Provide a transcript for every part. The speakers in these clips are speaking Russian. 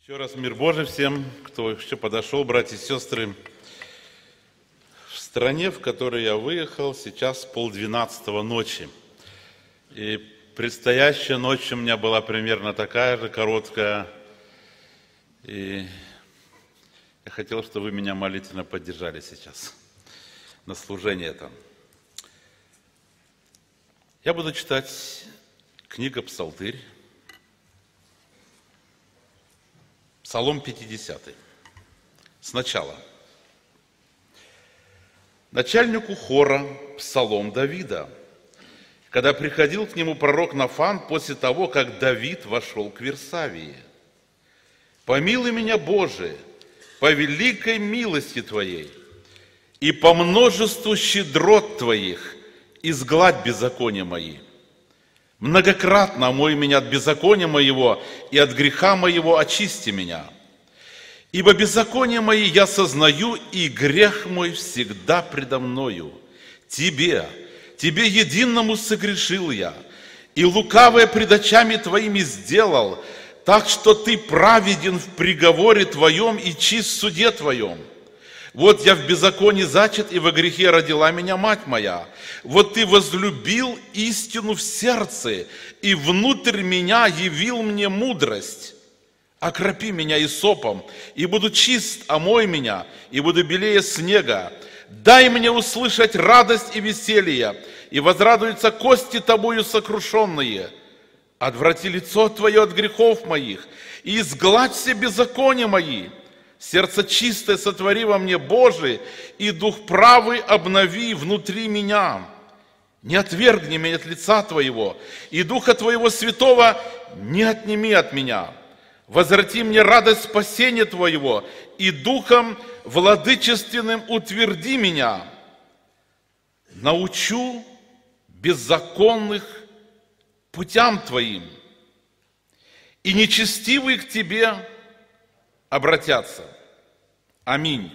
Еще раз мир Божий всем, кто еще подошел, братья и сестры. В стране, в которой я выехал, сейчас 11:30 ночи. И предстоящая ночь у меня была примерно такая же, короткая. И я хотел, чтобы вы меня молитвенно поддержали сейчас на служении этом. Я буду читать книга Псалтырь, Псалом 50. Сначала. Начальнику хора Псалом Давида, когда приходил к нему пророк Нафан после того, как Давид вошел к Вирсавии. «Помилуй меня, Боже, по великой милости Твоей и по множеству щедрот Твоих изгладь беззакония мои. Многократно омой меня от беззакония моего, и от греха моего очисти меня. Ибо беззаконие мои я сознаю, и грех мой всегда предо мною. Тебе единому согрешил я, и лукавое пред очами Твоими сделал, так что Ты праведен в приговоре Твоем и чист в суде Твоем. Вот я в беззаконии зачат, и во грехе родила меня мать моя. Вот Ты возлюбил истину в сердце, и внутрь меня явил мне мудрость. Окропи меня исопом, и буду чист, омой меня, и буду белее снега. Дай мне услышать радость и веселье, и возрадуются кости Тобою сокрушенные. Отврати лицо Твое от грехов моих, и изгладь все беззакония мои. Сердце чистое сотвори во мне, Боже, и дух правый обнови внутри меня. Не отвергни меня от лица Твоего, и Духа Твоего Святого не отними от меня. Возврати мне радость спасения Твоего, и Духом владычественным утверди меня. Научу беззаконных путям Твоим, и нечестивые к Тебе обратятся. Аминь.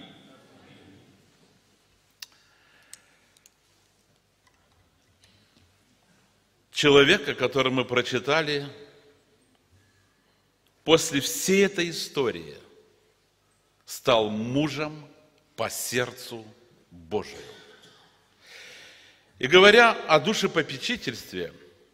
Человек, о котором мы прочитали, после всей этой истории стал мужем по сердцу Божию. И говоря о душепопечительстве,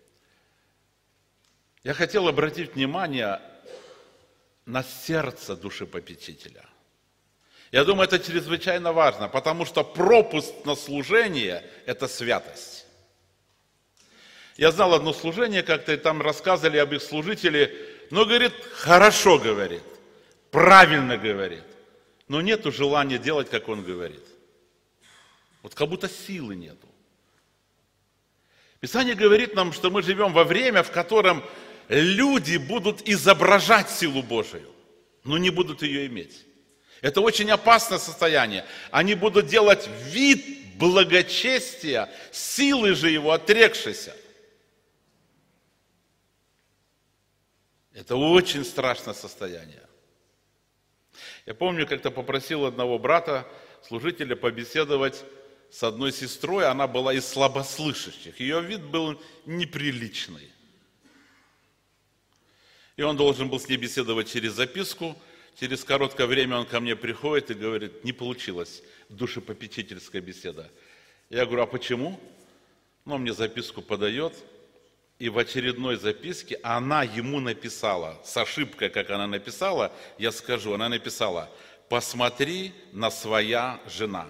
я хотел обратить внимание на сердце душепопечителя. Я думаю, это чрезвычайно важно, потому что пропуск на служение – это святость. Я знал одно служение, как-то и там рассказывали об их служителе, но, говорит, хорошо говорит, правильно говорит, но нету желания делать, как он говорит. Вот как будто силы нету. Писание говорит нам, что мы живем во время, в котором люди будут изображать силу Божию, но не будут ее иметь. Это очень опасное состояние. Они будут делать вид благочестия, силы же его отрекшейся. Это очень страшное состояние. Я помню, как-то попросил одного брата, служителя, побеседовать с одной сестрой. Она была из слабослышащих. Ее вид был неприличный. И он должен был с ней беседовать через записку. Через короткое время он ко мне приходит и говорит, не получилось душепопечительская беседа. Я говорю, а почему? Он мне записку подает, и в очередной записке она ему написала, с ошибкой, как она написала, я скажу, она написала, посмотри на своя жена.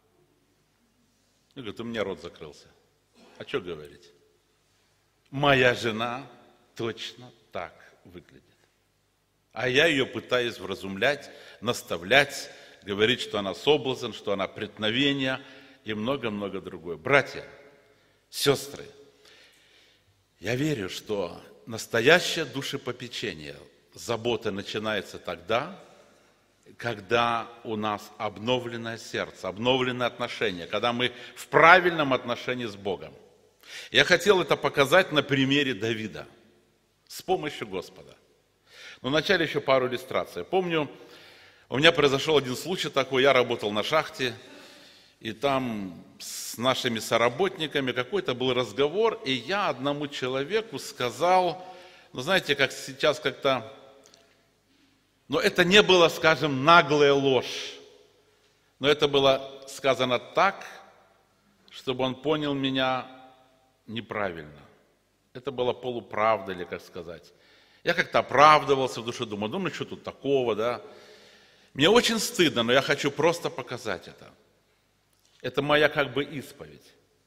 И говорит, у меня рот закрылся. А что говорить? Моя жена точно так выглядит. А я ее пытаюсь вразумлять, наставлять, говорить, что она соблазн, что она преткновение и много-много другое. Братья, сестры, я верю, что настоящее душепопечение, забота начинается тогда, когда у нас обновленное сердце, обновленное отношение, когда мы в правильном отношении с Богом. Я хотел это показать на примере Давида с помощью Господа. Но вначале еще пару иллюстраций. Помню, у меня произошел один случай такой, я работал на шахте, и там с нашими соработниками какой-то был разговор, и я одному человеку сказал, ну знаете, как сейчас как-то Но это не было, скажем, наглая ложь. Но это было сказано так, чтобы он понял меня неправильно. Это была полуправда, или как сказать. Я как-то оправдывался в душе, думаю, ну что тут такого, да. Мне очень стыдно, но я хочу просто показать это. Это моя как бы исповедь.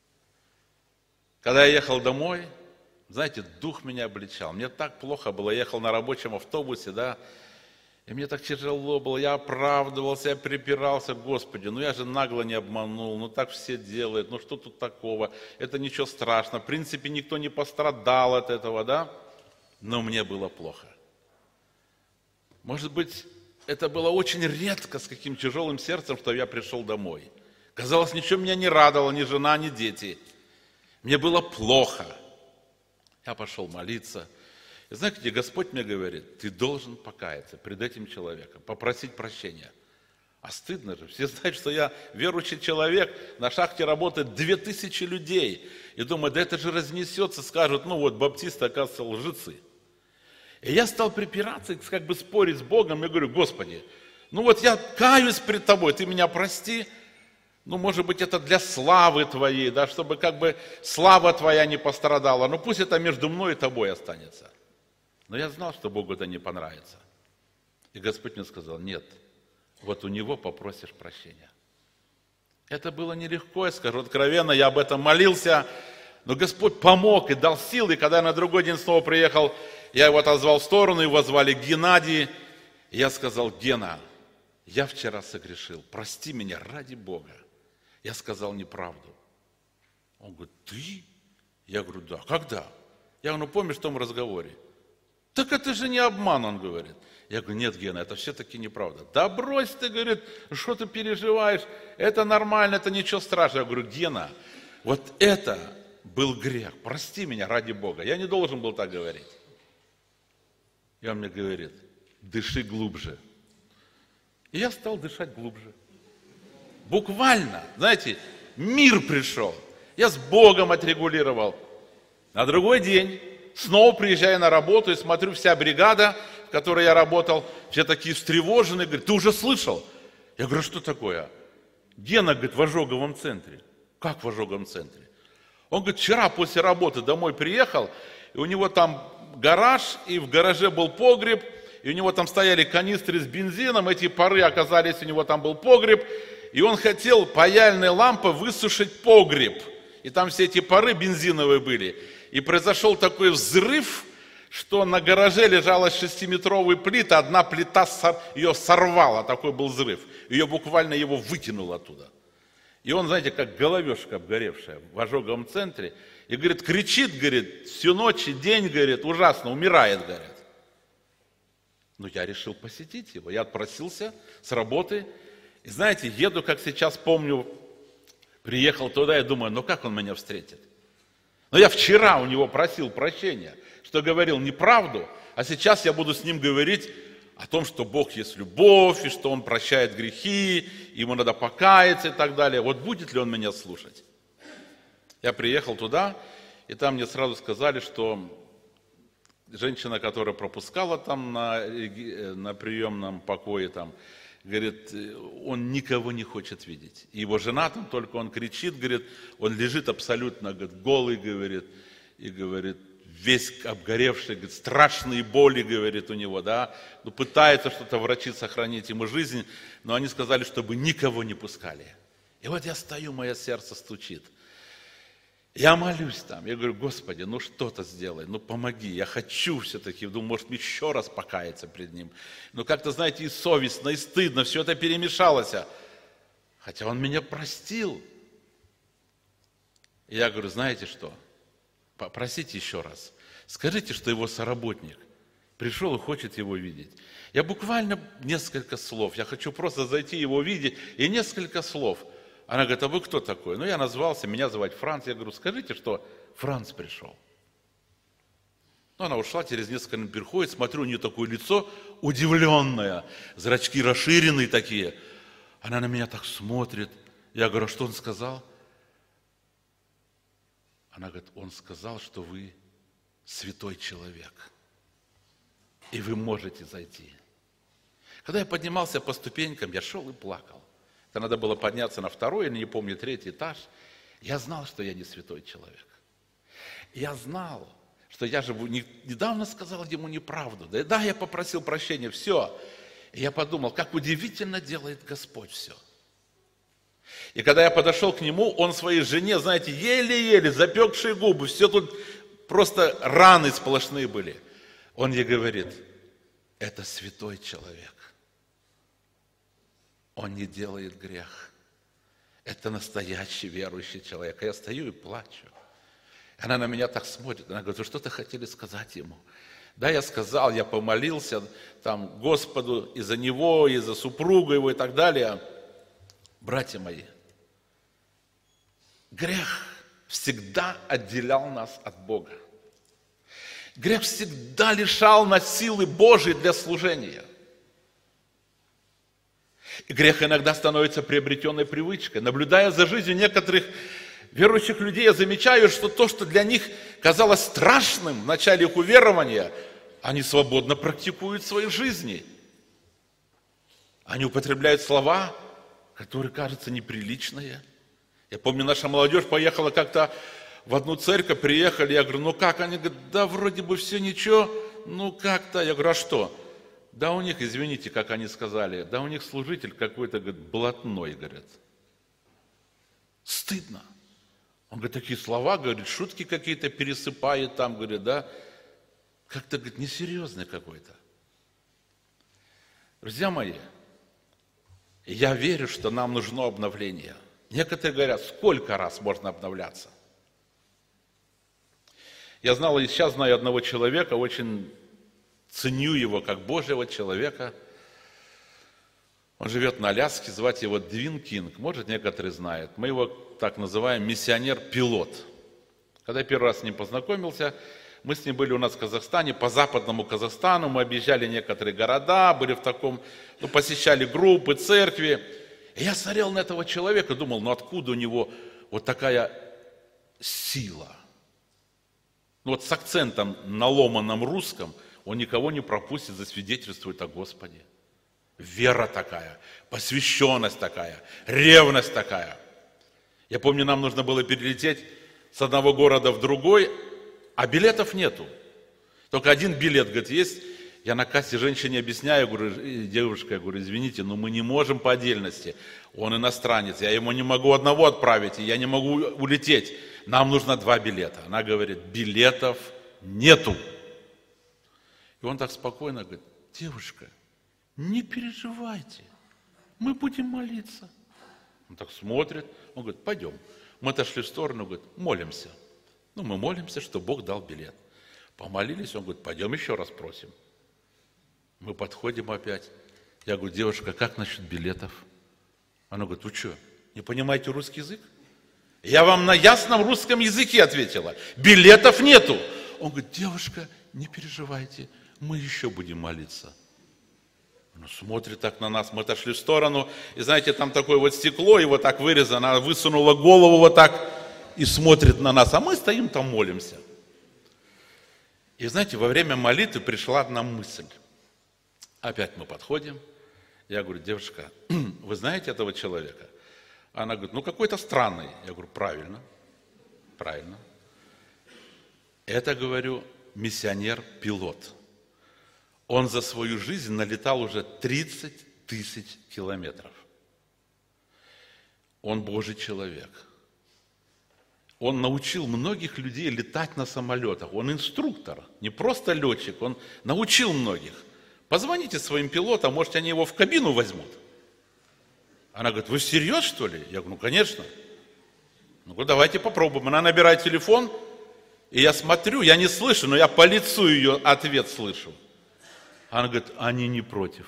Когда я ехал домой, знаете, дух меня обличал. Мне так плохо было, я ехал на рабочем автобусе, да, и мне так тяжело было, я оправдывался, я припирался, Господи, ну я же нагло не обманул, ну так все делают, ну что тут такого, это ничего страшного, в принципе никто не пострадал от этого, да, но мне было плохо. Может быть, это было очень редко, с каким тяжелым сердцем, что я пришел домой. Казалось, ничего меня не радовало, ни жена, ни дети. Мне было плохо. Я пошел молиться. И знаете, где Господь мне говорит, ты должен покаяться пред этим человеком, попросить прощения. А стыдно же. Все знают, что я верующий человек, на шахте работает 2000 людей. И думаю, да это же разнесется, скажут, ну вот баптисты, оказывается, лжецы. И я стал припираться, как бы спорить с Богом. Я говорю, Господи, ну вот я каюсь пред Тобой, Ты меня прости. Ну, может быть, это для славы Твоей, да, чтобы как бы слава Твоя не пострадала. Но пусть это между мной и Тобой останется. Но я знал, что Богу это не понравится. И Господь мне сказал, нет, вот у Него попросишь прощения. Это было нелегко, я скажу откровенно, я об этом молился, но Господь помог и дал силы. И когда я на другой день снова приехал, я его отозвал в сторону, его звали Геннадий. И я сказал, Гена, я вчера согрешил, прости меня ради Бога. Я сказал неправду. Он говорит, ты? Я говорю, да. Когда? Я говорю, ну помнишь в том разговоре? Так это же не обман, он говорит. Я говорю, нет, Гена, это все-таки неправда. Да брось ты, говорит, что ты переживаешь? Это нормально, это ничего страшного. Я говорю, Гена, вот это был грех. Прости меня ради Бога. Я не должен был так говорить. И он мне говорит, дыши глубже. И я стал дышать глубже. Буквально, знаете, мир пришел. Я с Богом отрегулировал. На другой день снова приезжаю на работу и смотрю, вся бригада, в которой я работал, все такие встревоженные, говорят, ты уже слышал? Я говорю, что такое? Гена, говорит, в ожоговом центре. Как в ожоговом центре? Он говорит, вчера после работы домой приехал, и у него там гараж, и в гараже был погреб, и у него там стояли канистры с бензином, эти пары оказались, у него там был погреб, и он хотел паяльной лампой высушить погреб. И там все эти пары бензиновые были. И произошел такой взрыв, что на гараже лежала 6-метровая плита, одна плита ее сорвала, такой был взрыв. Ее буквально его выкинуло оттуда. И он, знаете, как головешка обгоревшая в ожоговом центре. И, говорит, кричит, говорит, всю ночь и день, говорит, ужасно, умирает, говорит. Но я решил посетить его. Я отпросился с работы. И знаете, еду, как сейчас помню, приехал туда и думаю, ну как он меня встретит? Но я вчера у него просил прощения, что говорил неправду, а сейчас я буду с ним говорить о том, что Бог есть любовь, и что Он прощает грехи, ему надо покаяться и так далее. Вот будет ли он меня слушать? Я приехал туда, и там мне сразу сказали, что женщина, которая пропускала там на приемном покое, там, говорит, он никого не хочет видеть. И его жена там, только он кричит, говорит, он лежит абсолютно, говорит, голый, говорит, и говорит, весь обгоревший, говорит, страшные боли, говорит, у него, да, ну, пытается что-то врачи сохранить ему жизнь, но они сказали, чтобы никого не пускали. И вот я стою, мое сердце стучит. Я молюсь там, я говорю, Господи, ну что-то сделай, ну помоги, я хочу все-таки, думаю, может еще раз покаяться пред Ним. Но как-то, знаете, и совестно, и стыдно, все это перемешалось. Хотя Он меня простил. И я говорю, знаете что, попросите еще раз, скажите, что его соработник пришел и хочет его видеть. Я буквально несколько слов, я хочу просто зайти его видеть, и несколько слов. Она говорит, а вы кто такой? Ну, я назвался, меня зовут Франц. Я говорю, скажите, что Франц пришел. Ну, она ушла, через несколько минут приходит, смотрю, у нее такое лицо удивленное, зрачки расширенные такие. Она на меня так смотрит. Я говорю, а что он сказал? Она говорит, он сказал, что вы святой человек, и вы можете зайти. Когда я поднимался по ступенькам, я шел и плакал. Это надо было подняться на второй, или не помню, третий этаж. Я знал, что я не святой человек. Я знал, что я же недавно сказал ему неправду. Да, я попросил прощения, все. И я подумал, как удивительно делает Господь все. И когда я подошел к нему, он своей жене, знаете, еле-еле, запекшие губы, все тут просто раны сплошные были. Он ей говорит, это святой человек. Он не делает грех. Это настоящий верующий человек. А я стою и плачу. Она на меня так смотрит. Она говорит, вы что-то хотели сказать ему? Да, я сказал, я помолился там Господу и за него, и за супругу его и так далее. Братья мои, грех всегда отделял нас от Бога. Грех всегда лишал нас силы Божьей для служения. И грех иногда становится приобретенной привычкой. Наблюдая за жизнью некоторых верующих людей, я замечаю, что то, что для них казалось страшным в начале их уверования, они свободно практикуют в своей жизни. Они употребляют слова, которые кажутся неприличные. Я помню, наша молодежь поехала как-то в одну церковь, приехали, я говорю, ну как? Они говорят, да вроде бы все ничего, ну как-то. Я говорю, а что? Да у них, извините, как они сказали, да у них служитель какой-то, говорит, блатной, говорят. Стыдно. Он говорит, такие слова, говорит, шутки какие-то пересыпает там, говорит, да. Как-то, говорит, несерьезный какой-то. Друзья мои, я верю, что нам нужно обновление. Некоторые говорят, сколько раз можно обновляться? Я знал и сейчас знаю одного человека, очень ценю его как Божьего человека. Он живет на Аляске, звать его Двин Кинг, может, некоторые знают. Мы его так называем миссионер-пилот. Когда я первый раз с ним познакомился, мы с ним были у нас в Казахстане, по западному Казахстану, мы объезжали некоторые города, были в таком, посещали группы, церкви. И я смотрел на этого человека, думал, откуда у него вот такая сила? Вот с акцентом на ломаном русском он никого не пропустит, засвидетельствует о Господе. Вера такая, посвященность такая, ревность такая. Я помню, нам нужно было перелететь с одного города в другой, а билетов нету. Только один билет, говорит, есть. Я на кассе женщине объясняю, говорю, девушка, я говорю, извините, но мы не можем по отдельности. Он иностранец, я ему не могу одного отправить, и я не могу улететь. Нам нужно 2 билета. Она говорит, билетов нету. И он так спокойно говорит, девушка, не переживайте, мы будем молиться. Он так смотрит, он говорит, пойдем. Мы отошли в сторону, говорит, молимся. Мы молимся, что Бог дал билет. Помолились, он говорит, пойдем еще раз просим. Мы подходим опять. Я говорю, девушка, как насчет билетов? Она говорит, вы что, не понимаете русский язык? Я вам на ясном русском языке ответила. Билетов нету. Он говорит, девушка, не переживайте, мы еще будем молиться. Он смотрит так на нас, мы отошли в сторону, и знаете, там такое вот стекло, его так вырезано, она высунула голову вот так и смотрит на нас, а мы стоим там, молимся. И знаете, во время молитвы пришла одна мысль. Опять мы подходим, я говорю, девушка, вы знаете этого человека? Она говорит, какой-то странный. Я говорю, правильно. Это, говорю, миссионер-пилот. Он за свою жизнь налетал уже 30 000 километров. Он Божий человек. Он научил многих людей летать на самолетах. Он инструктор, не просто летчик, он научил многих. Позвоните своим пилотам, может, они его в кабину возьмут. Она говорит, вы всерьез, что ли? Я говорю, конечно. Давайте попробуем. Она набирает телефон, и я смотрю, я не слышу, но я по лицу ее ответ слышу. Она говорит, они не против.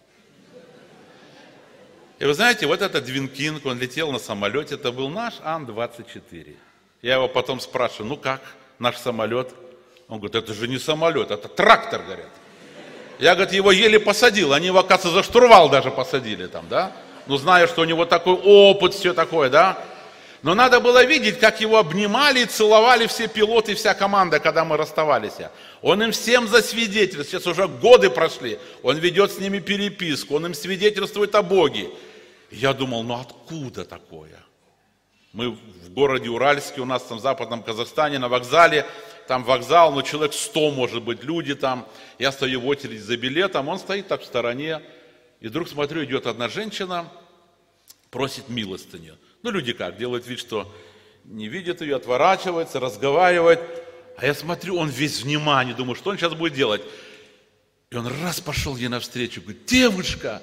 И вы знаете, вот этот Двин Кинг, он летел на самолете, это был наш Ан-24. Я его потом спрашиваю, как наш самолет? Он говорит, это же не самолет, это трактор, говорят. Я, говорит, его еле посадил, они его, оказывается, за штурвал даже посадили там, да? Зная, что у него такой опыт, все такое, да? Но надо было видеть, как его обнимали и целовали все пилоты, вся команда, когда мы расставались. Он им всем засвидетельствует. Сейчас уже годы прошли. Он ведет с ними переписку. Он им свидетельствует о Боге. И я думал, ну откуда такое? Мы в городе Уральске, у нас там в Западном Казахстане, на вокзале. Там вокзал, ну человек 100, может быть, люди там. Я стою в очереди за билетом. Он стоит так в стороне. И вдруг смотрю, идет одна женщина, просит милостыню. Ну, люди как, делают вид, что не видят ее, отворачиваются, разговаривают. А я смотрю, он весь внимание, думаю, что он сейчас будет делать. И он раз пошел ей навстречу, говорит, девушка,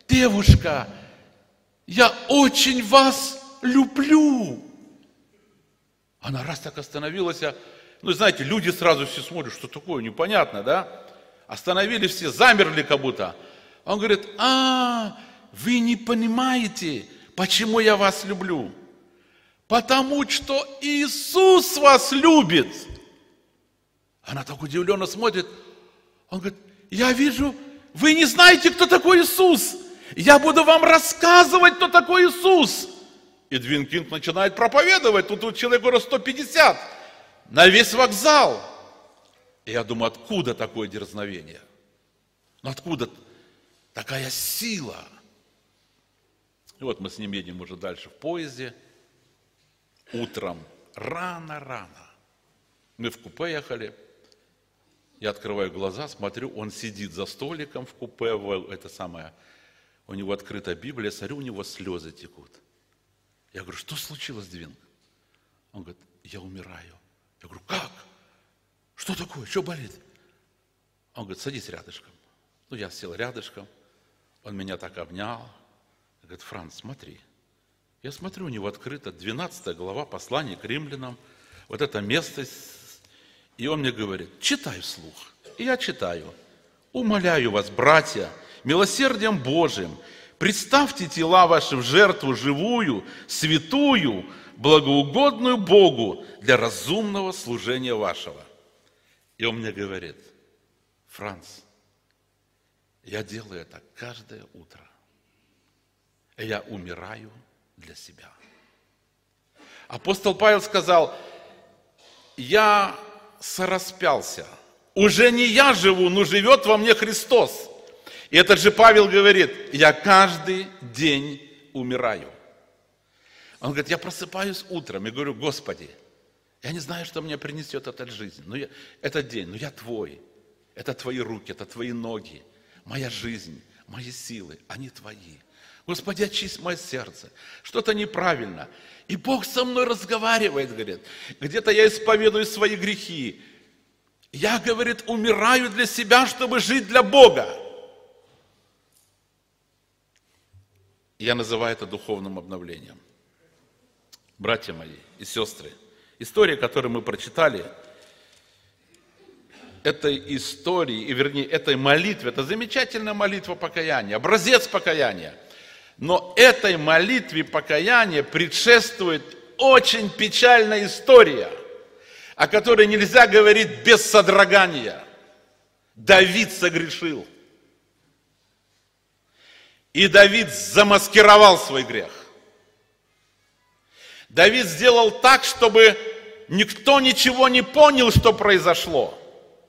я очень вас люблю. Она раз так остановилась, ну, знаете, люди сразу все смотрят, что такое, непонятно, да? Остановились все, замерли как будто. Он говорит, вы не понимаете, почему я вас люблю? Потому что Иисус вас любит. Она так удивленно смотрит. Он говорит, я вижу, вы не знаете, кто такой Иисус. Я буду вам рассказывать, кто такой Иисус. И Двинкинг начинает проповедовать. Тут человеку раз 150 на весь вокзал. И я думаю, откуда такое дерзновение? Ну откуда такая сила? И вот мы с ним едем уже дальше в поезде. Утром, рано-рано. Мы в купе ехали. Я открываю глаза, смотрю, он сидит за столиком в купе, у него открыта Библия, смотрю, у него слезы текут. Я говорю, что случилось, Двинг? Он говорит, я умираю. Я говорю, как? Что такое? Что болит? Он говорит, садись рядышком. Ну, я сел рядышком. Он меня так обнял. Говорит, Франц, смотри. Я смотрю, у него открыта 12 глава послания к римлянам. Вот это место. И он мне говорит, читай вслух. И я читаю. Умоляю вас, братья, милосердием Божиим, представьте тела ваши в жертву живую, святую, благоугодную Богу для разумного служения вашего. И он мне говорит, Франц, я делаю это каждое утро. Я умираю для себя. Апостол Павел сказал, я сораспялся. Уже не я живу, но живет во мне Христос. И этот же Павел говорит, я каждый день умираю. Он говорит, я просыпаюсь утром и говорю, Господи, я не знаю, что мне принесет эта жизнь, этот день, но я Твой. Это Твои руки, это Твои ноги. Моя жизнь, мои силы, они Твои. Господи, очисть мое сердце. Что-то неправильно. И Бог со мной разговаривает, говорит. Где-то я исповедую свои грехи. Я, говорит, умираю для себя, чтобы жить для Бога. Я называю это духовным обновлением. Братья мои и сестры, история, которую мы прочитали, этой истории, и вернее, этой молитве, это замечательная молитва покаяния, образец покаяния. Но этой молитве покаяния предшествует очень печальная история, о которой нельзя говорить без содрогания. Давид согрешил. И Давид замаскировал свой грех. Давид сделал так, чтобы никто ничего не понял, что произошло.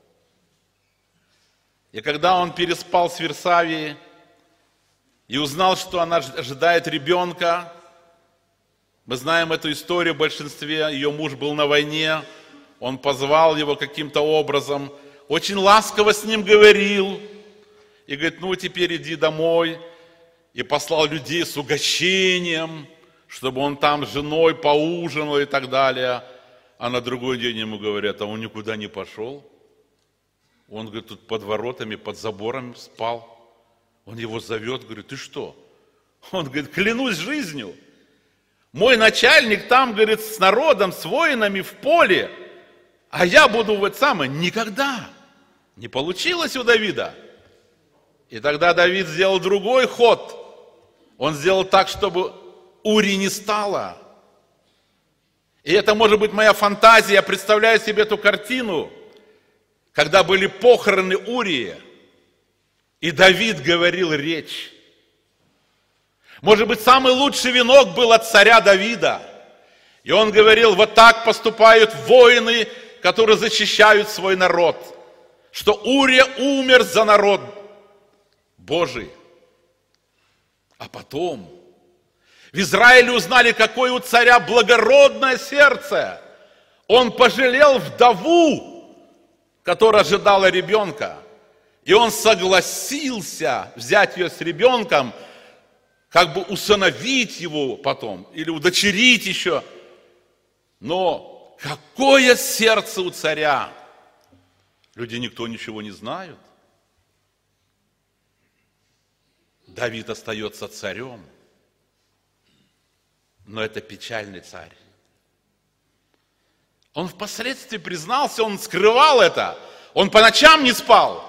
И когда он переспал с Версавией и узнал, что она ожидает ребенка, мы знаем эту историю в большинстве, ее муж был на войне, он позвал его каким-то образом, очень ласково с ним говорил, и говорит, ну теперь иди домой, и послал людей с угощением, чтобы он там с женой поужинал и так далее. А на другой день ему говорят, а он никуда не пошел. Он, говорит, тут под воротами, под забором спал. Он его зовет, говорит, ты что? Он говорит, клянусь жизнью. Мой начальник там, говорит, с народом, с воинами в поле, а я буду вот самое. Никогда. Не получилось у Давида. И тогда Давид сделал другой ход. Он сделал так, чтобы Ури не стало. И это может быть моя фантазия, я представляю себе эту картину, когда были похороны Урии, и Давид говорил речь. Может быть, самый лучший венок был от царя Давида. И он говорил, вот так поступают воины, которые защищают свой народ. Что Урия умер за народ Божий. А потом в Израиле узнали, какое у царя благородное сердце. Он пожалел вдову, которая ожидала ребенка. И он согласился взять ее с ребенком, как бы усыновить его потом, или удочерить еще. Но какое сердце у царя! Люди никто ничего не знают. Давид остается царем, но это печальный царь. Он впоследствии признался, он скрывал это, он по ночам не спал.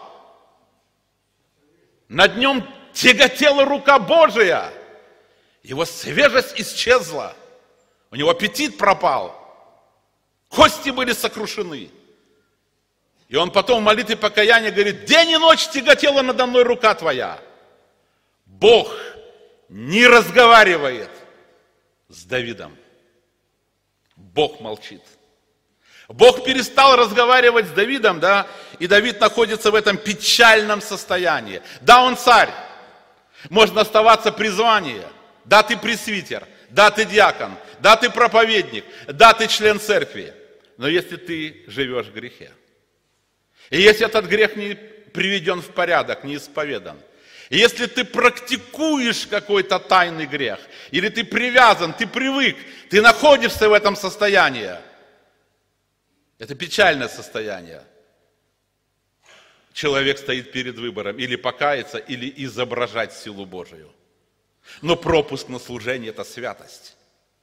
Над нем тяготела рука Божия, его свежесть исчезла, у него аппетит пропал, кости были сокрушены. И он потом в молитве покаяния говорит, день и ночь тяготела надо мной рука твоя. Бог не разговаривает с Давидом. Бог молчит. Бог перестал разговаривать с Давидом, да, и Давид находится в этом печальном состоянии. Да, он царь, можно оставаться при звании, да, ты пресвитер, да, ты диакон, да, ты проповедник, да, ты член церкви, но если ты живешь в грехе, и если этот грех не приведен в порядок, не исповедан, и если ты практикуешь какой-то тайный грех, или ты привязан, ты привык, ты находишься в этом состоянии, это печальное состояние. Человек стоит перед выбором или покаяться, или изображать силу Божию. Но пропуск на служение – это святость.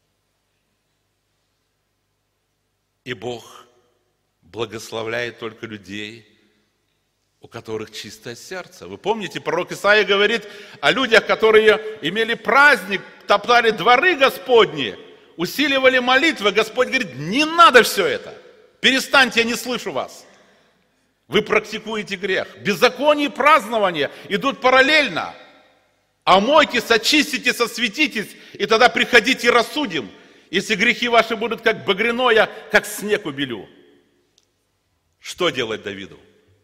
И Бог благословляет только людей, у которых чистое сердце. Вы помните, пророк Исаия говорит о людях, которые имели праздник, топтали дворы Господни, усиливали молитвы. Господь говорит, не надо все это. Перестаньте, я не слышу вас. Вы практикуете грех. Беззаконие и празднование идут параллельно. Омойтесь, очиститесь, осветитесь, и тогда приходите и рассудим, если грехи ваши будут как багряное, как снег убелю. Что делать Давиду?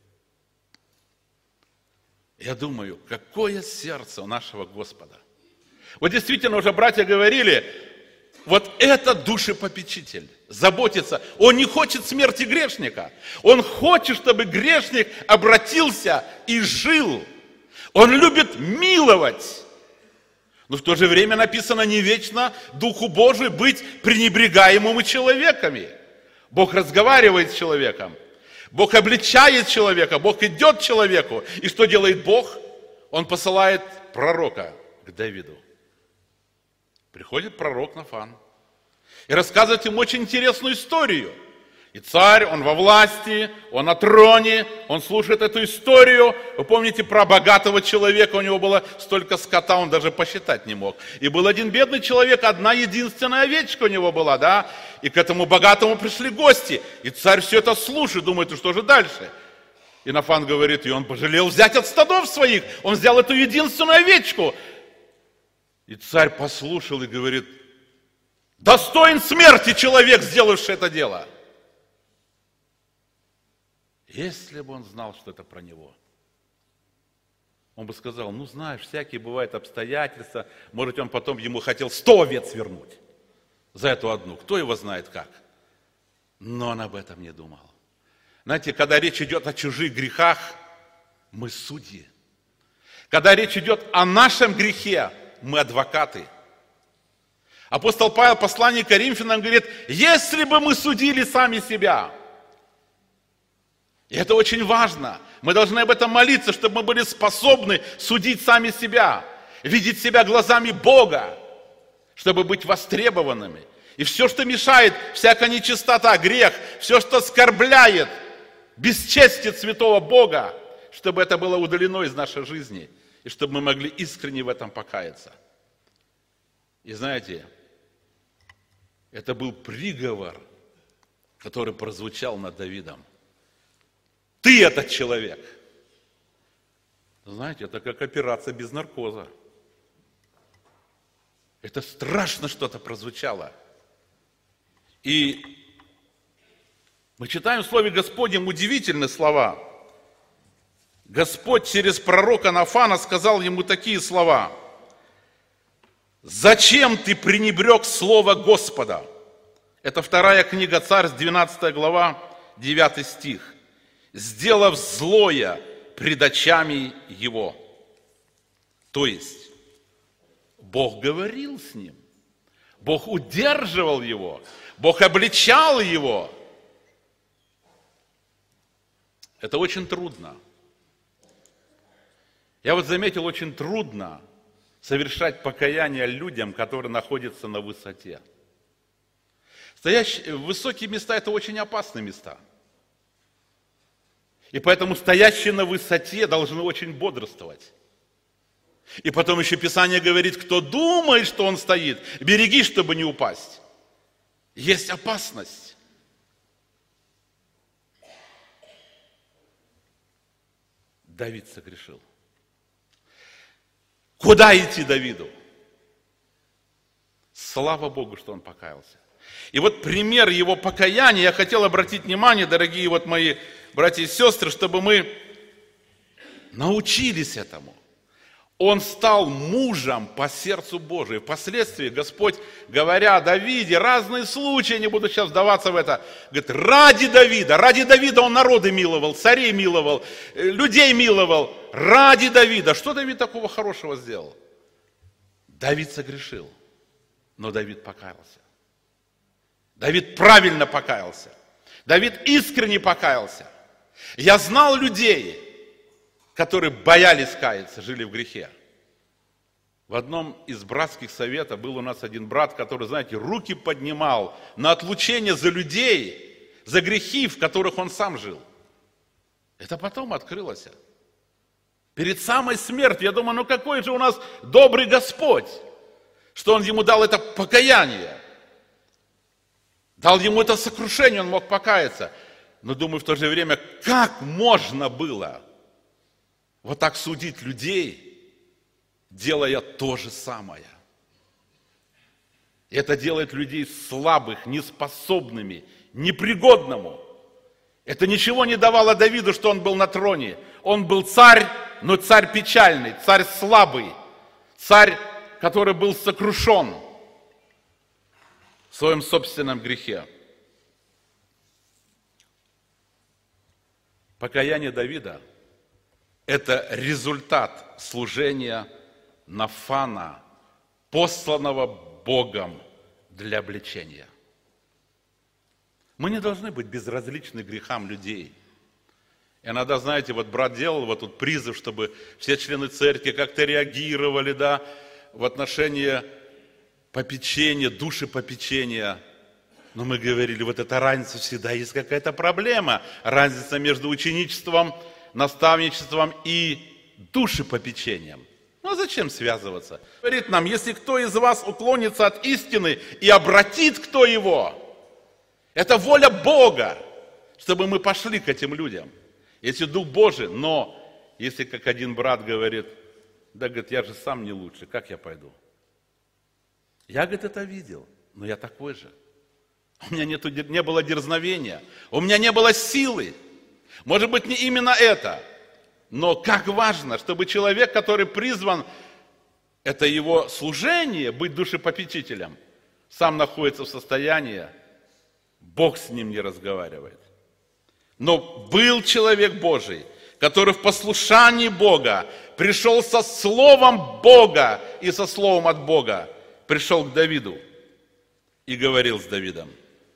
Я думаю, какое сердце у нашего Господа. Вот действительно, уже братья говорили, вот это душепопечитель, заботится. Он не хочет смерти грешника. Он хочет, чтобы грешник обратился и жил. Он любит миловать. Но в то же время написано не вечно Духу Божию быть пренебрегаемым человеками. Бог разговаривает с человеком. Бог обличает человека, Бог идет к человеку. И что делает Бог? Он посылает пророка к Давиду. Приходит пророк Нафан и рассказывает ему очень интересную историю. И царь, он во власти, он на троне, он слушает эту историю. Вы помните про богатого человека, у него было столько скота, он даже посчитать не мог. И был один бедный человек, одна единственная овечка у него была, да? И к этому богатому пришли гости. И царь все это слушает, думает, ну что же дальше? И Нафан говорит, и он пожалел взять от стадов своих, он взял эту единственную овечку. И царь послушал и говорит, достоин смерти человек, сделавший это дело. Если бы он знал, что это про него, он бы сказал, ну знаешь, всякие бывают обстоятельства, может он потом ему хотел 100 овец вернуть за эту одну, кто его знает как. Но он об этом не думал. Знаете, когда речь идет о чужих грехах, мы судьи. Когда речь идет о нашем грехе, мы адвокаты. Апостол Павел в послании к Коринфянам говорит, если бы мы судили сами себя. И это очень важно. Мы должны об этом молиться, чтобы мы были способны судить сами себя, видеть себя глазами Бога, чтобы быть востребованными. И все, что мешает, всякая нечистота, грех, все, что оскорбляет, бесчестие святого Бога, чтобы это было удалено из нашей жизни, и чтобы мы могли искренне в этом покаяться. И знаете, это был приговор, который прозвучал над Давидом. Ты этот человек. Знаете, это как операция без наркоза. Это страшно что-то прозвучало. И мы читаем в Слове Господнем удивительные слова. Господь через пророка Нафана сказал ему такие слова. «Зачем ты пренебрег слово Господа?» Это 2 книга Царств, 12 глава, 9 стих. «Сделав злое пред очами его». То есть, Бог говорил с ним, Бог удерживал его, Бог обличал его. Это очень трудно. Я вот заметил, очень трудно совершать покаяние людям, которые находятся на высоте. Высокие места – это очень опасные места. И поэтому стоящие на высоте должны очень бодрствовать. И потом еще Писание говорит, кто думает, что он стоит, береги, чтобы не упасть. Есть опасность. Давид согрешил. Куда идти Давиду? Слава Богу, что он покаялся. И вот пример его покаяния, я хотел обратить внимание, дорогие вот мои братья и сестры, чтобы мы научились этому. Он стал мужем по сердцу Божию. Впоследствии Господь, говоря о Давиде, разные случаи, не буду сейчас вдаваться в это, говорит, ради Давида он народы миловал, царей миловал, людей миловал, ради Давида. Что Давид такого хорошего сделал? Давид согрешил, но Давид покаялся. Давид правильно покаялся. Давид искренне покаялся. Я знал людей, которые боялись каяться, жили в грехе. В одном из братских советов был у нас один брат, который, знаете, руки поднимал на отлучение за людей, за грехи, в которых он сам жил. Это потом открылось. Перед самой смертью, я думаю, ну какой же у нас добрый Господь, что Он ему дал это покаяние, дал ему это сокрушение, он мог покаяться. Но думаю, в то же время, как можно было вот так судить людей, делая то же самое? Это делает людей слабых, неспособными, непригодному. Это ничего не давало Давиду, что он был на троне. Он был царь, но царь печальный, царь слабый, царь, который был сокрушен в своем собственном грехе. Покаяние Давида – это результат служения Нафана, посланного Богом для обличения. Мы не должны быть безразличны грехам людей. Иногда, знаете, вот брат делал вот тут призыв, чтобы все члены церкви как-то реагировали, да, в отношении попечения, душепопечения. Но мы говорили, вот эта разница, всегда есть какая-то проблема. Разница между ученичеством, наставничеством и душепопечением. Ну а зачем связываться? Говорит нам, если кто из вас уклонится от истины и обратит кто его, это воля Бога, чтобы мы пошли к этим людям. Если Дух Божий, но если как один брат говорит, да, говорит, я же сам не лучше, как я пойду? Я, говорит, это видел, но я такой же. У меня не было дерзновения, у меня не было силы. Может быть, не именно это, но как важно, чтобы человек, который призван, это его служение, быть душепопечителем, сам находится в состоянии, Бог с ним не разговаривает. Но был человек Божий, который в послушании Бога пришел со словом Бога и со словом от Бога, пришел к Давиду и говорил с Давидом.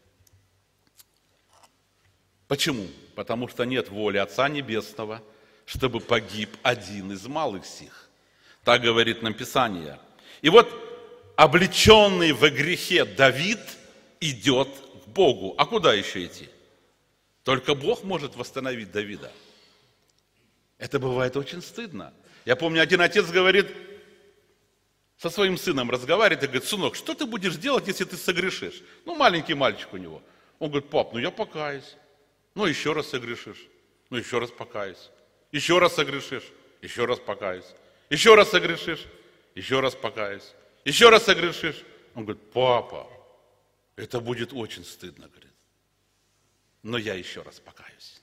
Почему? Потому что нет воли Отца Небесного, чтобы погиб один из малых сих. Так говорит нам Писание. И вот облеченный во грехе Давид идет к Богу. А куда еще идти? Только Бог может восстановить Давида. Это бывает очень стыдно. Я помню, один отец говорит, со своим сыном разговаривает и говорит, сынок, что ты будешь делать, если ты согрешишь? Ну, маленький мальчик у него. Он говорит, пап, ну я покаюсь. Ну, еще раз согрешишь. Ну, еще раз покаюсь. Еще раз согрешишь. Еще раз покаюсь. Еще раз согрешишь. Еще раз покаюсь. Еще раз согрешишь. Он говорит, папа, Это будет очень стыдно, говорит. Но я еще раз покаюсь.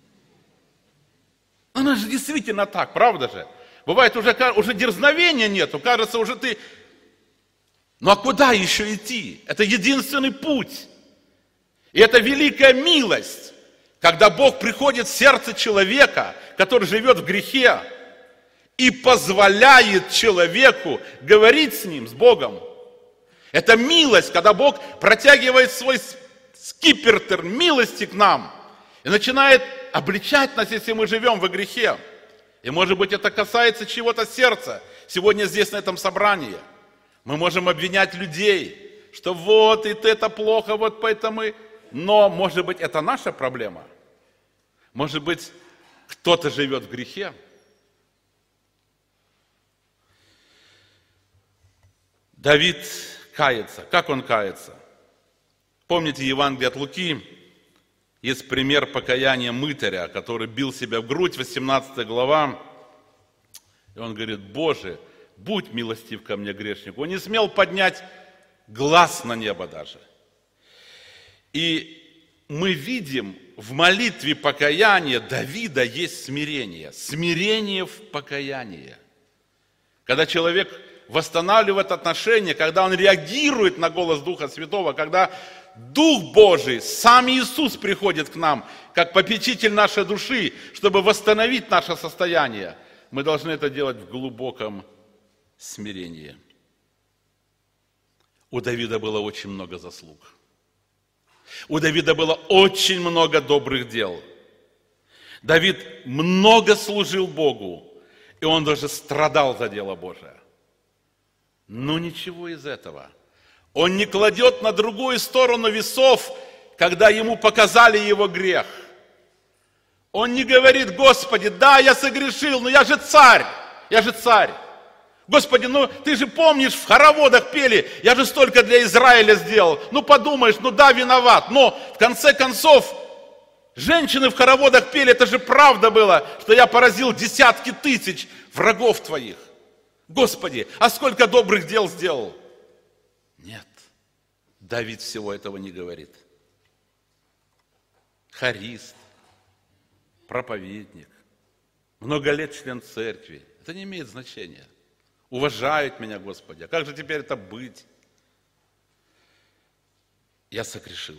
Оно же действительно так, правда же? Бывает, уже дерзновения нету, кажется, уже ты... Ну а куда еще идти? Это единственный путь. И это великая милость, когда Бог приходит в сердце человека, который живет в грехе, и позволяет человеку говорить с ним, с Богом. Это милость, когда Бог протягивает свой скипетр милости к нам и начинает обличать нас, если мы живем во грехе. И, может быть, это касается чего-то сердца. Сегодня здесь, на этом собрании, мы можем обвинять людей, что вот, и это плохо, вот поэтому... Но, может быть, это наша проблема. Может быть, кто-то живет в грехе. Давид кается. Как он кается? Помните Евангелие от Луки? Есть пример покаяния мытаря, который бил себя в грудь, 18 глава. И он говорит: Боже, будь милостив ко мне, грешнику. Он не смел поднять глаз на небо даже. И мы видим, в молитве покаяния Давида есть смирение. Смирение в покаянии. Когда человек восстанавливает отношения, когда он реагирует на голос Духа Святого, когда Дух Божий, сам Иисус приходит к нам, как попечитель нашей души, чтобы восстановить наше состояние, мы должны это делать в глубоком смирении. У Давида было очень много заслуг. У Давида было очень много добрых дел. Давид много служил Богу, и он даже страдал за дело Божие. Но ничего из этого. Он не кладет на другую сторону весов, когда ему показали его грех. Он не говорит: Господи, да, я согрешил, но я же царь, Господи, ну ты же помнишь, в хороводах пели, я же столько для Израиля сделал. Ну подумаешь, ну да, виноват. Но в конце концов, женщины в хороводах пели, это же правда было, что я поразил десятки тысяч врагов твоих. Господи, а сколько добрых дел сделал? Нет, Давид всего этого не говорит. Хорист, проповедник, много лет член церкви. Это не имеет значения. Уважают меня, Господи, а как же теперь это быть? Я согрешил.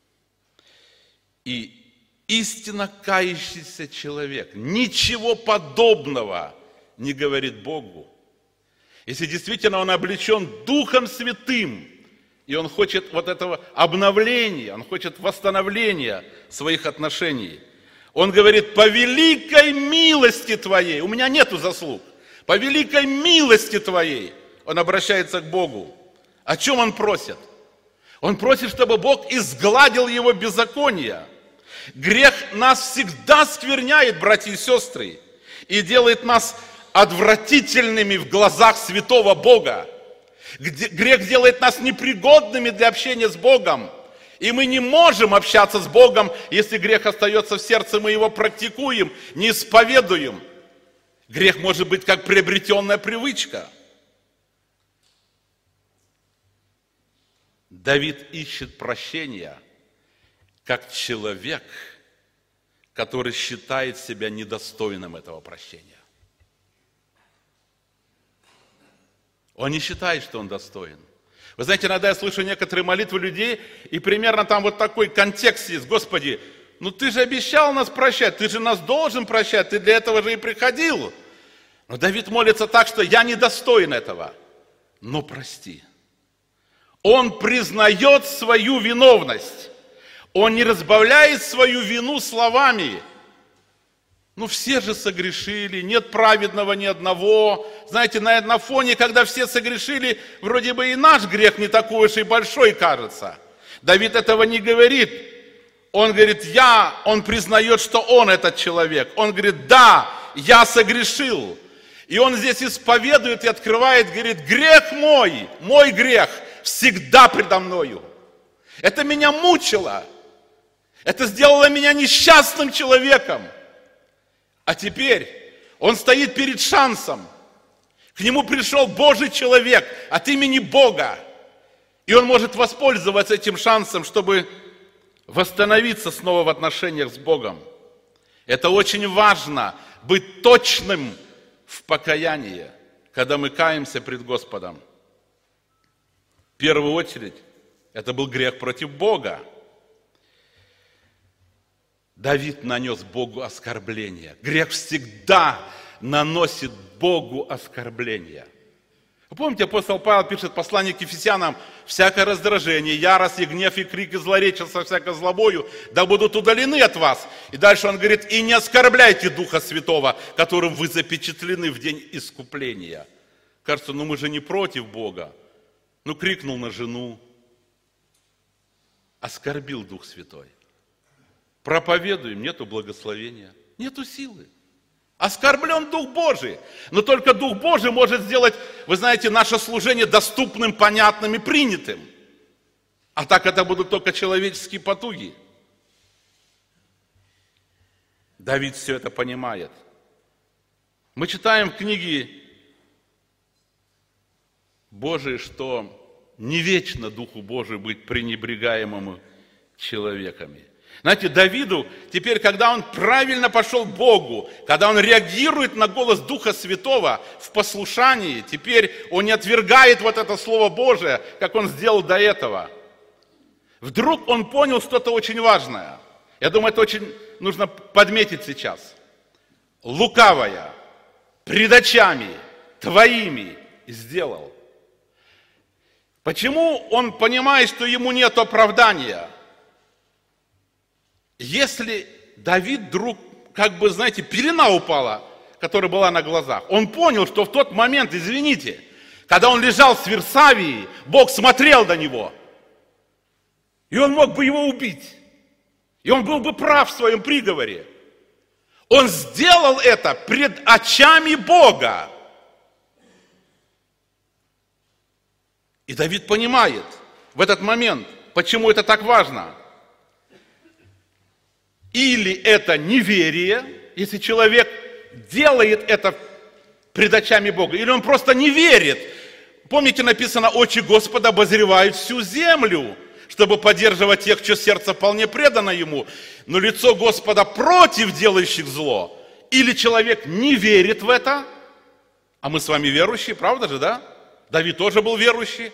И истинно кающийся человек ничего подобного не говорит Богу. Если действительно он облечен Духом Святым, и он хочет вот этого обновления, он хочет восстановления своих отношений, он говорит: по великой милости Твоей, у меня нету заслуг, по великой милости Твоей, он обращается к Богу. О чем он просит? Он просит, чтобы Бог изгладил его беззаконие. Грех нас всегда скверняет, братья и сестры, и делает нас отвратительными в глазах святого Бога. Грех делает нас непригодными для общения с Богом. И мы не можем общаться с Богом, если грех остается в сердце, мы его практикуем, не исповедуем. Грех может быть как приобретенная привычка. Давид ищет прощения как человек, который считает себя недостойным этого прощения. Он не считает, что он достоин. Вы знаете, иногда я слышу некоторые молитвы людей, и примерно там вот такой контекст есть: Господи, ну ты же обещал нас прощать, ты же нас должен прощать, ты для этого же и приходил. Но Давид молится так, что я недостоин этого, но прости. Он признает свою виновность, он не разбавляет свою вину словами. Ну все же согрешили, нет праведного ни одного. Знаете, на фоне, когда все согрешили, вроде бы и наш грех не такой уж и большой кажется. Давид этого не говорит. Он говорит: он признает, что он этот человек. Он говорит: да, я согрешил. И он здесь исповедует и открывает, говорит: грех мой грех всегда предо мною. Это меня мучило. Это сделало меня несчастным человеком. А теперь он стоит перед шансом. К нему пришел Божий человек от имени Бога. И он может воспользоваться этим шансом, чтобы восстановиться снова в отношениях с Богом. Это очень важно, быть точным в покаянии, когда мы каемся пред Господом. В первую очередь, это был грех против Бога. Давид нанес Богу оскорбление. Грех всегда наносит Богу оскорбление. Вы помните, апостол Павел пишет послание к Ефесянам: «Всякое раздражение, ярость и гнев, и крик, и злоречие со всякой злобою да будут удалены от вас». И дальше он говорит: «И не оскорбляйте Духа Святого, которым вы запечатлены в день искупления». Кажется, мы же не против Бога. Крикнул на жену, оскорбил Дух Святой. Проповедуем, нету благословения, нету силы. Оскорблен Дух Божий. Но только Дух Божий может сделать, вы знаете, наше служение доступным, понятным и принятым. А так это будут только человеческие потуги. Давид все это понимает. Мы читаем в книге Божией, что не вечно Духу Божию быть пренебрегаемым человеками. Знаете, Давиду теперь, когда он правильно пошел к Богу, когда он реагирует на голос Духа Святого в послушании, теперь он не отвергает вот это Слово Божие, как он сделал до этого. Вдруг он понял что-то очень важное. Я думаю, это очень нужно подметить сейчас. Лукавая, пред очами твоими сделал. Почему он понимает, что ему нет оправдания? Если Давид вдруг, знаете, пелена упала, которая была на глазах, он понял, что в тот момент, извините, когда он лежал в Версавии, Бог смотрел на него, и он мог бы его убить, и он был бы прав в своем приговоре. Он сделал это пред очами Бога. И Давид понимает в этот момент, почему это так важно. Или это неверие, если человек делает это пред очами Бога, или он просто не верит. Помните, написано: «Очи Господа обозревают всю землю, чтобы поддерживать тех, чье сердце вполне предано Ему». Но лицо Господа против делающих зло. Или человек не верит в это, а мы с вами верующие, правда же, да? Давид тоже был верующий.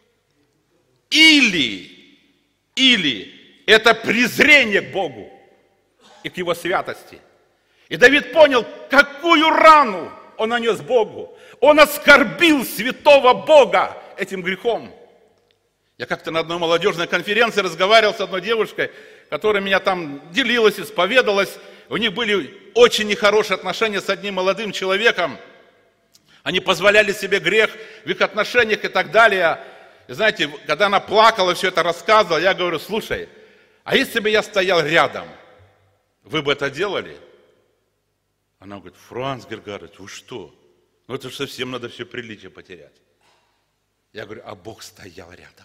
Или это презрение к Богу и к Его святости. И Давид понял, какую рану он нанес Богу. Он оскорбил святого Бога этим грехом. Я как-то на одной молодежной конференции разговаривал с одной девушкой, которая меня там делилась, исповедалась. У них были очень нехорошие отношения с одним молодым человеком. Они позволяли себе грех в их отношениях и так далее. И знаете, когда она плакала, все это рассказывала, я говорю: слушай, а если бы я стоял рядом, вы бы это делали? Она говорит: Франц Гергарович, вы что? Это же совсем надо все приличие потерять. Я говорю: а Бог стоял рядом.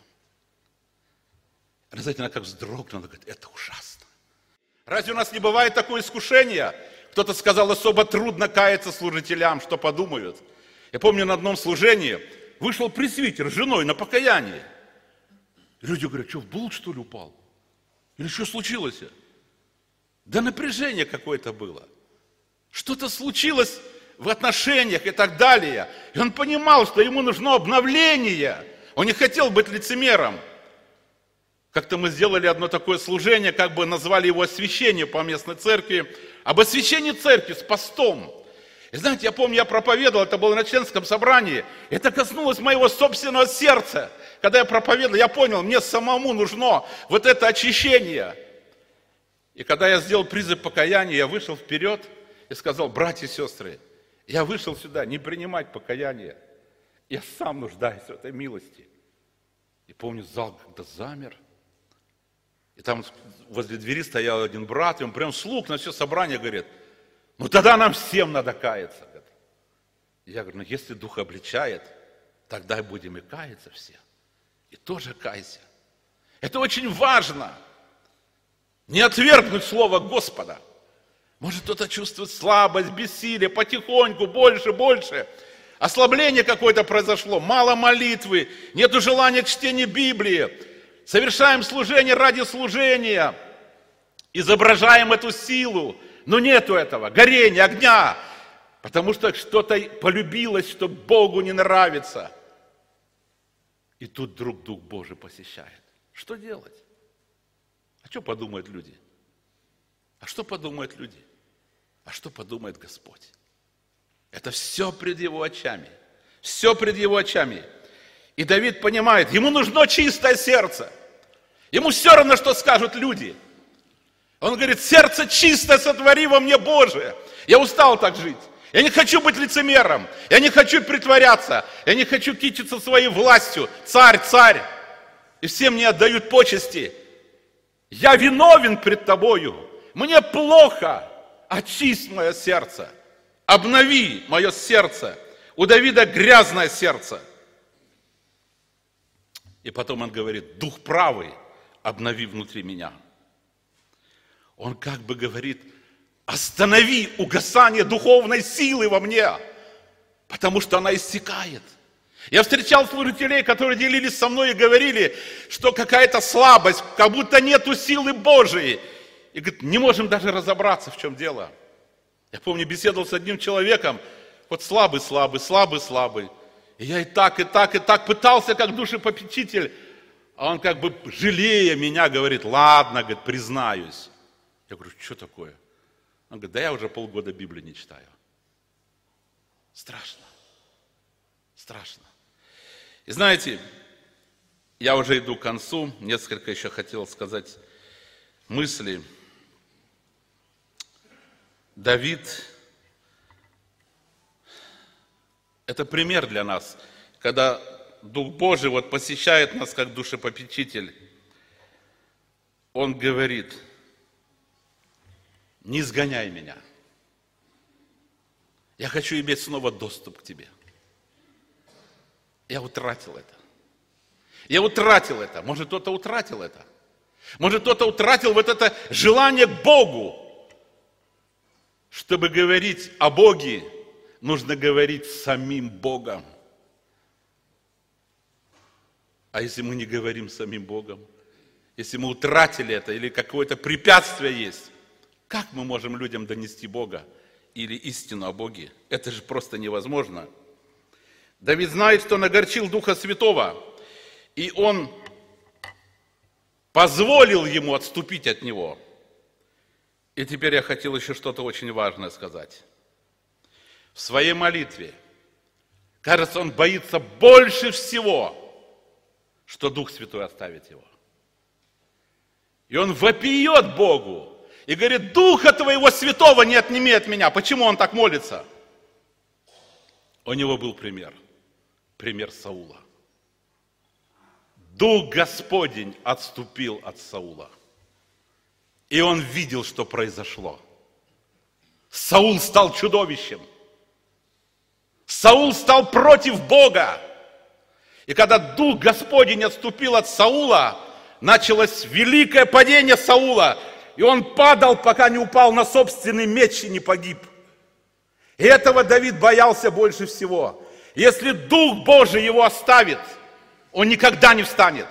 Она, знаете, она как вздрогнула, говорит: это ужасно. Разве у нас не бывает такое искушение? Кто-то сказал: особо трудно каяться служителям, что подумают. Я помню, на одном служении вышел пресвитер с женой на покаяние. Люди говорят: что, в блуд, что ли, упал? Или что случилось? Да напряжение какое-то было. Что-то случилось в отношениях и так далее. И он понимал, что ему нужно обновление. Он не хотел быть лицемером. Как-то мы сделали одно такое служение, назвали его освящение по местной церкви. Об освящении церкви с постом. И знаете, я помню, я проповедовал, это было на членском собрании. Это коснулось моего собственного сердца. Когда я проповедовал, я понял, мне самому нужно вот это очищение. И когда я сделал призыв покаяния, я вышел вперед и сказал: братья и сестры, я вышел сюда не принимать покаяние. Я сам нуждаюсь в этой милости. И помню, зал как-то замер. И там возле двери стоял один брат, и он прям вслух на все собрание говорит: тогда нам всем надо каяться. Я говорю: если Дух обличает, тогда будем и каяться все. И тоже кайся. Это очень важно. Не отвергнуть Слово Господа. Может, кто-то чувствует слабость, бессилие, потихоньку, больше. Ослабление какое-то произошло, мало молитвы, нету желания к чтению Библии. Совершаем служение ради служения, изображаем эту силу, но нету этого, горения, огня, потому что что-то полюбилось, что Богу не нравится. И тут вдруг Дух Божий посещает. Что делать? А что подумают люди? А что подумают люди? А что подумает Господь? Это все пред Его очами. Все пред Его очами. И Давид понимает, ему нужно чистое сердце. Ему все равно, что скажут люди. Он говорит, сердце чистое сотвори во мне, Боже. Я устал так жить. Я не хочу быть лицемером. Я не хочу притворяться. Я не хочу кичиться своей властью. Царь, царь. И все мне отдают почести. Я виновен пред Тобою. Мне плохо. Очисть мое сердце. Обнови мое сердце. У Давида грязное сердце. И потом он говорит, Дух правый, обнови внутри меня. Он как бы говорит, останови угасание духовной силы во мне, потому что она иссякает. Я встречал служителей, которые делились со мной и говорили, что какая-то слабость, как будто нету силы Божией. И говорит, не можем даже разобраться, в чем дело. Я помню, беседовал с одним человеком, вот слабый. И я и так пытался, как душепопечитель, а он как бы, жалея меня, говорит, ладно, говорит, признаюсь. Я говорю, что такое? Он говорит, да я уже полгода Библию не читаю. Страшно. И знаете, я уже иду к концу, несколько еще хотел сказать мысли. Давид – это пример для нас, когда Дух Божий вот посещает нас как душепопечитель. Он говорит, не изгоняй меня. Я хочу иметь снова доступ к тебе. Я утратил это. Может, кто-то утратил это. Может, кто-то утратил вот это желание к Богу. Чтобы говорить о Боге, нужно говорить с самим Богом. А если мы не говорим с самим Богом, если мы утратили это, или какое-то препятствие есть, как мы можем людям донести Бога или истину о Боге? Это же просто невозможно. Давид знает, что он огорчил Духа Святого, и он позволил ему отступить от него. И теперь я хотел еще что-то очень важное сказать. В своей молитве, кажется, он боится больше всего, что Дух Святой оставит его. И он вопиет Богу и говорит, Духа Твоего Святого не отними от меня. Почему он так молится? У него был пример Саула. Дух Господень отступил от Саула. И он видел, что произошло. Саул стал чудовищем. Саул стал против Бога. И когда Дух Господень отступил от Саула, началось великое падение Саула. И он падал, пока не упал на собственный меч и не погиб. И этого Давид боялся больше всего. Если Дух Божий его оставит, он никогда не встанет.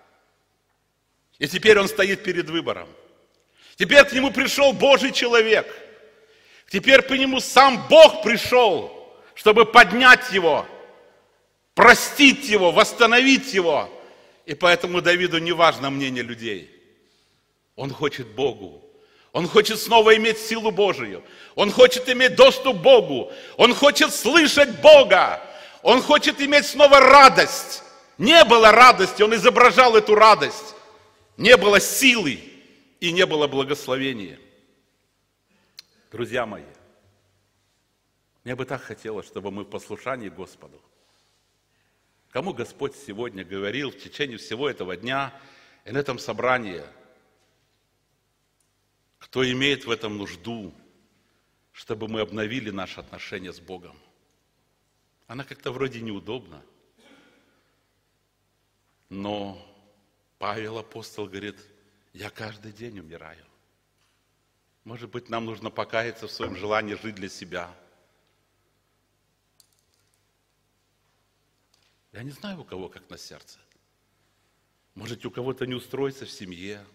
И теперь он стоит перед выбором. Теперь к нему пришел Божий человек. Теперь к нему сам Бог пришел, чтобы поднять его, простить его, восстановить его. И поэтому Давиду не важно мнение людей. Он хочет Богу. Он хочет снова иметь силу Божию. Он хочет иметь доступ к Богу. Он хочет слышать Бога. Он хочет иметь снова радость. Не было радости, он изображал эту радость. Не было силы и не было благословения. Друзья мои, мне бы так хотелось, чтобы мы в послушании Господу, кому Господь сегодня говорил в течение всего этого дня и на этом собрании, кто имеет в этом нужду, чтобы мы обновили наши отношения с Богом. Она как-то вроде неудобна, но Павел апостол говорит, я каждый день умираю. Может быть, нам нужно покаяться в своем желании жить для себя. Я не знаю, у кого как на сердце. Может, у кого-то не устроится в семье.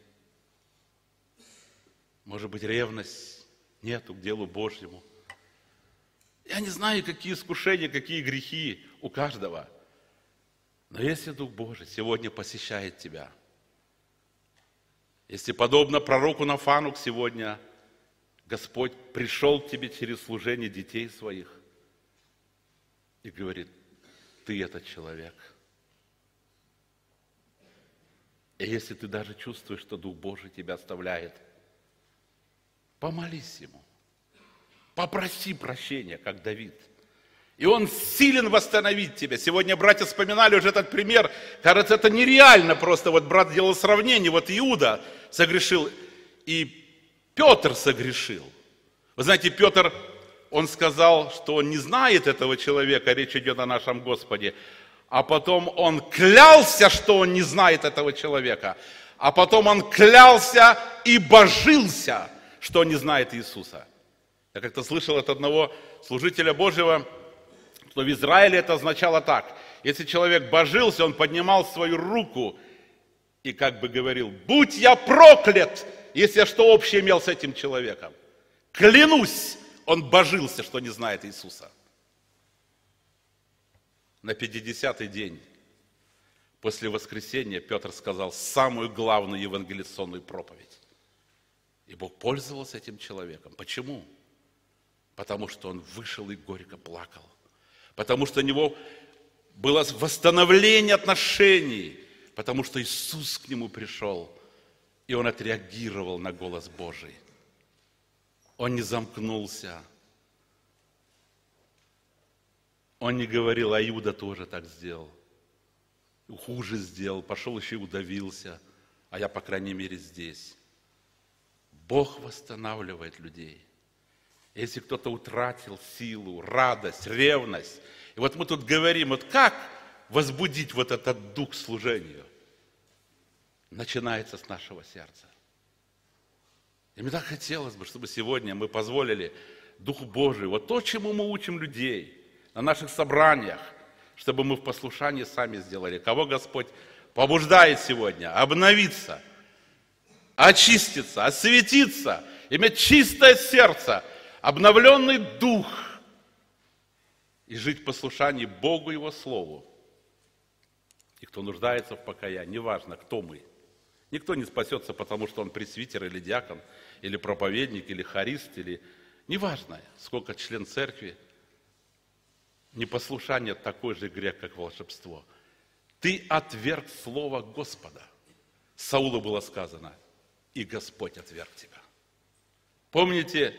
Может быть, ревность нету к делу Божьему. Я не знаю, какие искушения, какие грехи у каждого. Но если Дух Божий сегодня посещает тебя, если подобно пророку Нафану сегодня Господь пришел к тебе через служение детей своих и говорит: ты этот человек. И если ты даже чувствуешь, что Дух Божий тебя оставляет, помолись Ему, попроси прощения, как Давид. И Он силен восстановить тебя. Сегодня братья вспоминали уже этот пример. Кажется, это нереально просто. Вот брат делал сравнение. Вот Иуда согрешил, и Петр согрешил. Вы знаете, Петр, он сказал, что он не знает этого человека, речь идет о нашем Господе. А потом он клялся, что он не знает этого человека. А потом он клялся и божился, что он не знает Иисуса. Я как-то слышал от одного служителя Божьего, что в Израиле это означало так. Если человек божился, он поднимал свою руку и как бы говорил: будь я проклят, если я что общее имел с этим человеком. Клянусь, он божился, что не знает Иисуса. На 50-й день после воскресения Петр сказал самую главную евангелизационную проповедь. И Бог пользовался этим человеком. Почему? Потому что он вышел и горько плакал. Потому что у него было восстановление отношений. Потому что Иисус к нему пришел. И он отреагировал на голос Божий. Он не замкнулся. Он не говорил: а Иуда тоже так сделал. Хуже сделал, пошел еще и удавился. А я, по крайней мере, здесь. Бог восстанавливает людей. Если кто-то утратил силу, радость, ревность. И вот мы тут говорим, вот как возбудить вот этот дух служению? Начинается с нашего сердца. И мне так хотелось бы, чтобы сегодня мы позволили Духу Божию, вот то, чему мы учим людей на наших собраниях, чтобы мы в послушании сами сделали. Кого Господь побуждает сегодня обновиться, очиститься, осветиться, иметь чистое сердце, обновленный дух и жить в послушании Богу и Его Слову. И кто нуждается в покаянии, неважно, кто мы. Никто не спасется, потому что он пресвитер или диакон, или проповедник, или хорист, или... Неважно, сколько член церкви. Непослушание такой же грех, как волшебство. Ты отверг слово Господа. Саулу было сказано: и Господь отверг тебя. Помните,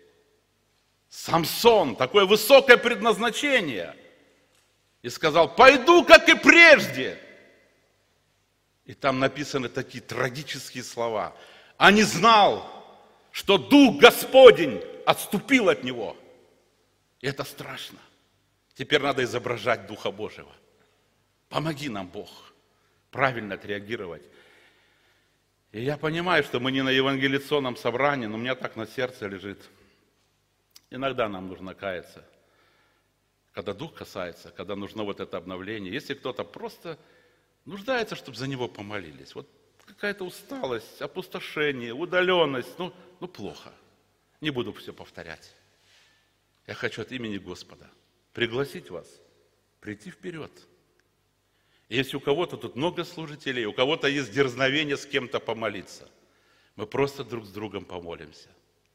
Самсон, такое высокое предназначение, и сказал: пойду, как и прежде. И там написаны такие трагические слова. А не знал, что Дух Господень отступил от него. И это страшно. Теперь надо изображать Духа Божьего. Помоги нам, Бог, правильно отреагировать. И я понимаю, что мы не на евангелизационном собрании, но у меня так на сердце лежит. Иногда нам нужно каяться, когда Дух касается, когда нужно вот это обновление. Если кто-то просто нуждается, чтобы за него помолились, вот какая-то усталость, опустошение, удаленность, ну плохо. Не буду все повторять. Я хочу от имени Господа пригласить вас прийти вперед. И если у кого-то тут много служителей, у кого-то есть дерзновение с кем-то помолиться, мы просто друг с другом помолимся.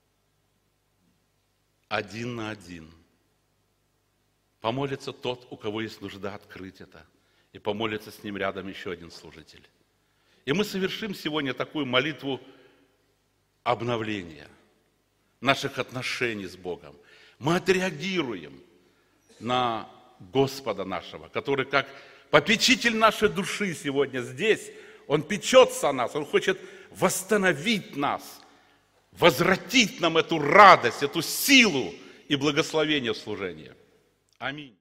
Один на один. Помолится тот, у кого есть нужда открыть это. И помолится с ним рядом еще один служитель. И мы совершим сегодня такую молитву обновления наших отношений с Богом. Мы отреагируем на Господа нашего, который как попечитель нашей души сегодня здесь. Он печется о нас, Он хочет восстановить нас, возвратить нам эту радость, эту силу и благословение в служении. Аминь.